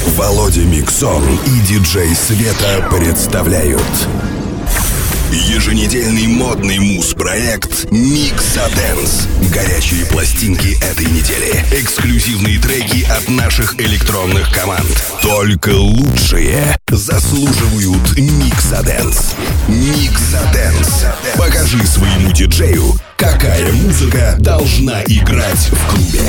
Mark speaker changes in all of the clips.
Speaker 1: Володя Миксон и диджей Света представляют еженедельный модный муз-проект Mixodance. Горячие пластинки этой недели. Эксклюзивные треки от наших электронных команд. Только лучшие заслуживают Mixodance. Mixodance. Покажи своему диджею, какая музыка должна играть в клубе.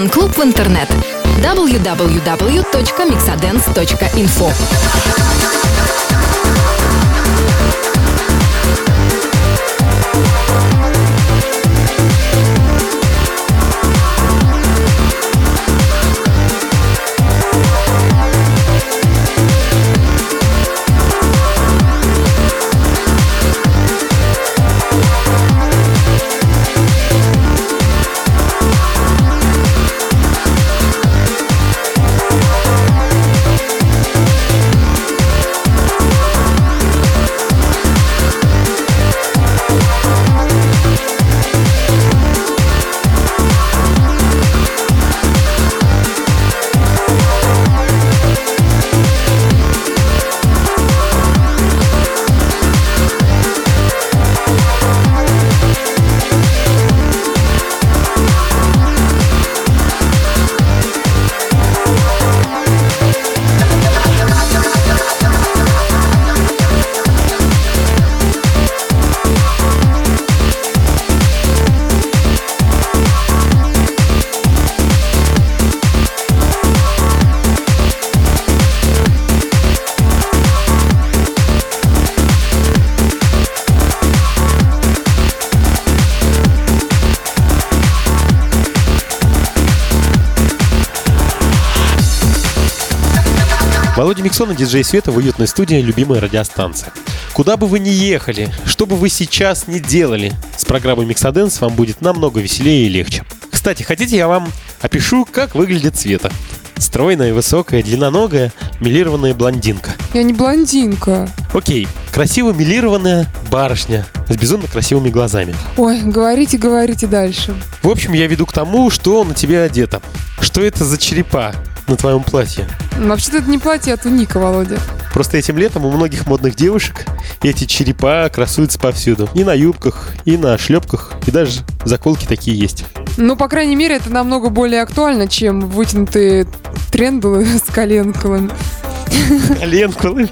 Speaker 2: Фан-клуб в интернет www.mixadance.info.
Speaker 3: Володя Миксон и диджей Света в уютной студии «Любимая радиостанция». Куда бы вы ни ехали, что бы вы сейчас ни делали, с программой Mixadance вам будет намного веселее и легче. Кстати, хотите, я вам опишу, как выглядит Света? Стройная, высокая, длинноногая, милированная блондинка.
Speaker 4: Я не блондинка.
Speaker 3: Окей, красиво милированная барышня с безумно красивыми глазами.
Speaker 4: Ой, говорите дальше.
Speaker 3: В общем, я веду к тому, что на тебе одето. Что это за черепа на твоем платье?
Speaker 4: Вообще-то это не платье, а туника, Володя.
Speaker 3: Просто этим летом у многих модных девушек эти черепа красуются повсюду. И на юбках, и на шлепках, и даже заколки такие есть.
Speaker 4: Ну, по крайней мере, это намного более актуально, чем вытянутые трендулы с коленками.
Speaker 3: Коленкулы?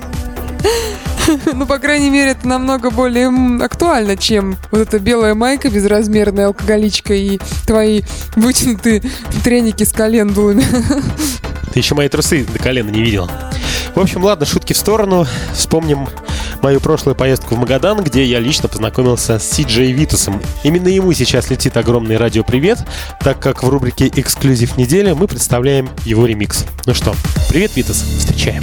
Speaker 4: Ну, по крайней мере, это намного более актуально, чем вот эта белая майка безразмерная, алкоголичка и твои вытянутые треники с календулами.
Speaker 3: Ты еще мои трусы до колена не видел. В общем, ладно, шутки в сторону. Вспомним мою прошлую поездку в Магадан, где я лично познакомился с Си-Джей Витасом. Именно ему сейчас летит огромный радиопривет, так как в рубрике «Эксклюзив недели» мы представляем его ремикс. Ну что, привет, Витас, встречаем.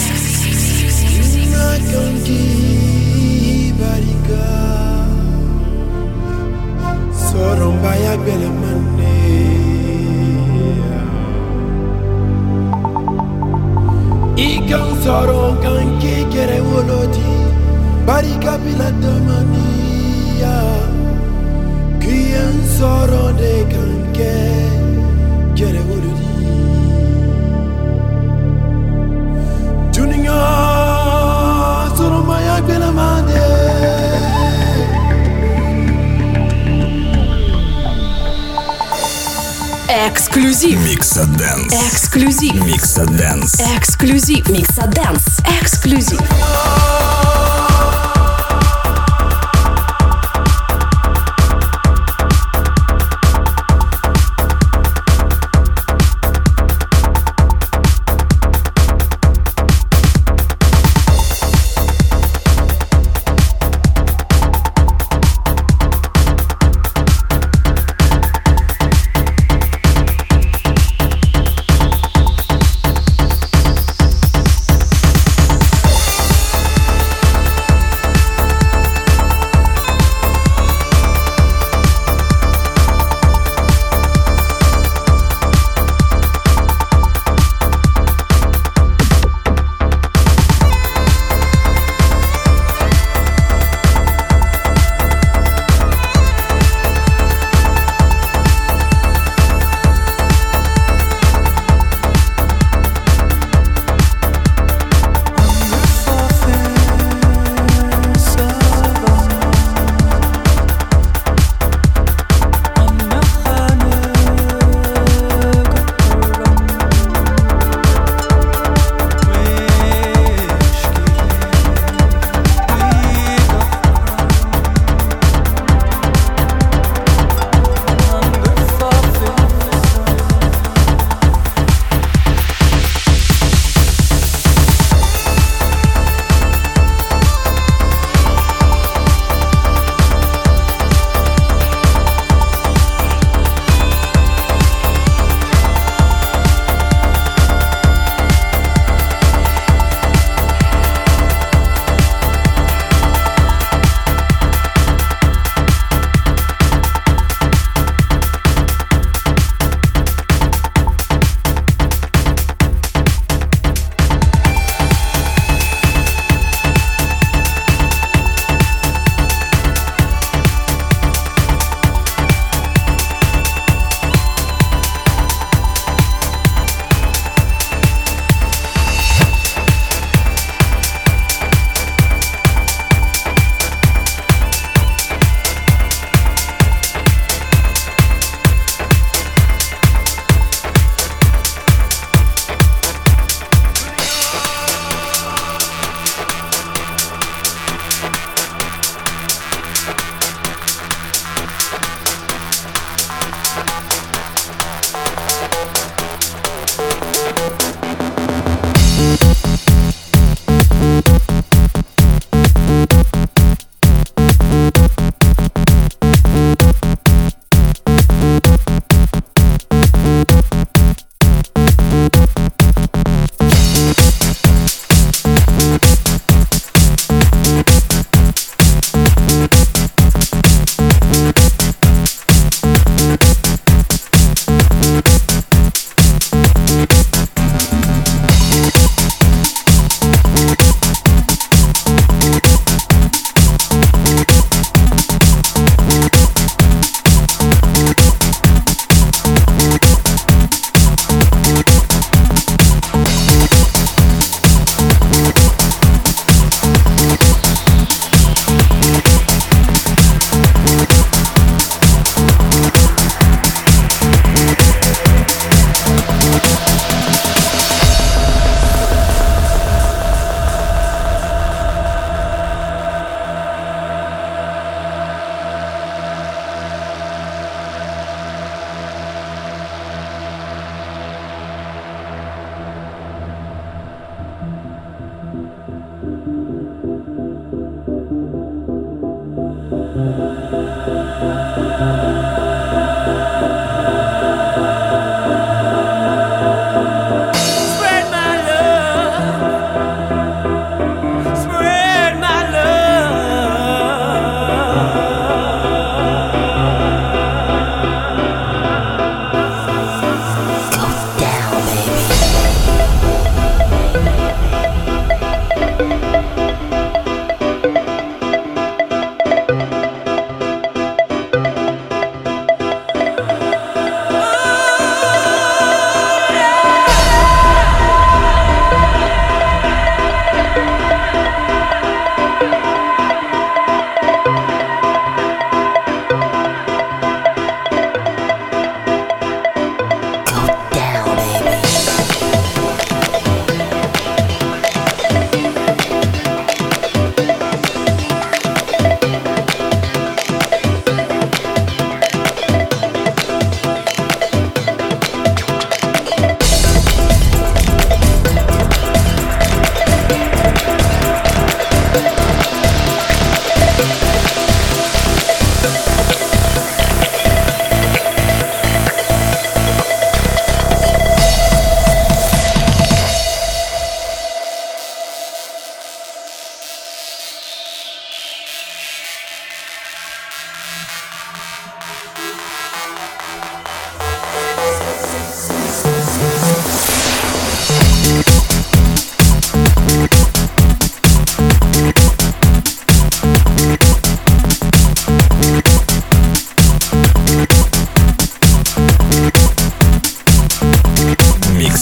Speaker 5: Ikan soro kan ke kere woloti barika bila damania kian soro de kan ke kere woloti tuninga soro maya bila mande
Speaker 2: Эксклюзив.
Speaker 1: Mixadance.
Speaker 2: Эксклюзив.
Speaker 1: Mixadance.
Speaker 2: Эксклюзив. Mixadance. Эксклюзив.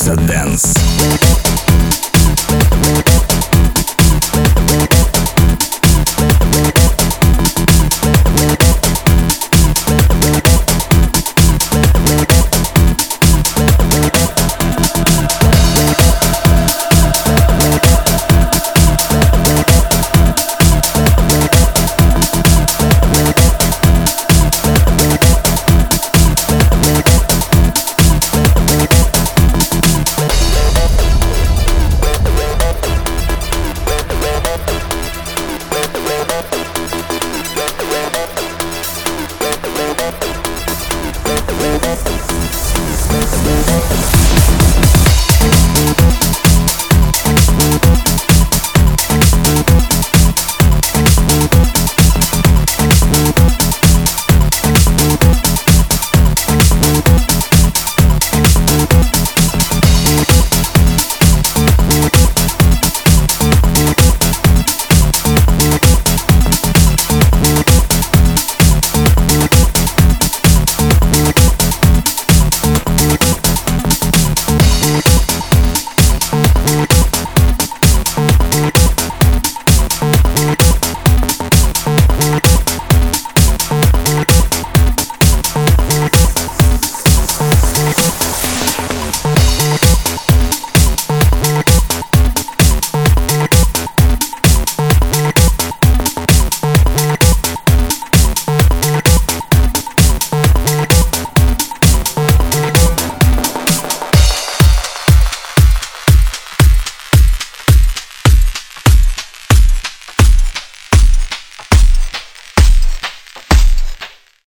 Speaker 1: Микса Dance.